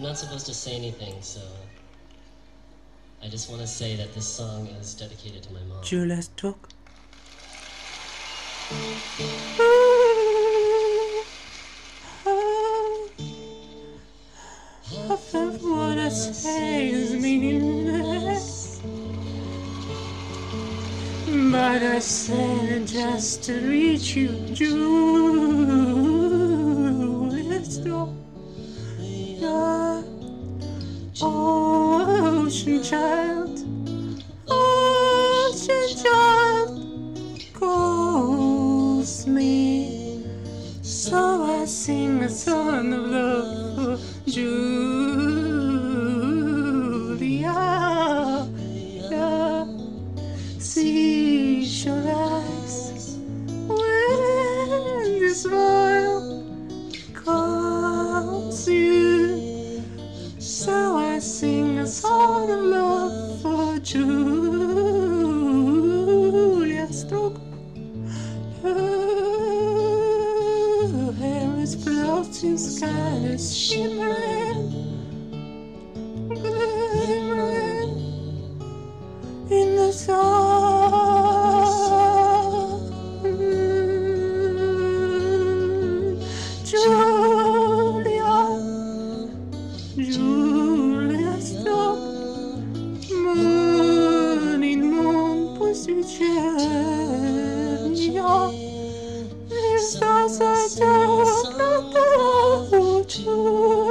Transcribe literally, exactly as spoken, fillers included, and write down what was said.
I'm not supposed to say anything, so I just want to say that this song is dedicated to my mom. Julia's talk. Half of what I say is meaningless, but I said it just to reach you, Julia's talk. Ocean child, ocean child calls me, so I sing a song of love for Julia. Yeah. Seashore eyes when this world calls you, so I sing a song of love for Julia Stroke. Her hair is floating, sky is shimmering, glimmering in the sun. Julia, Julia Stroke. Morning moon, pussy chair, les stars are down,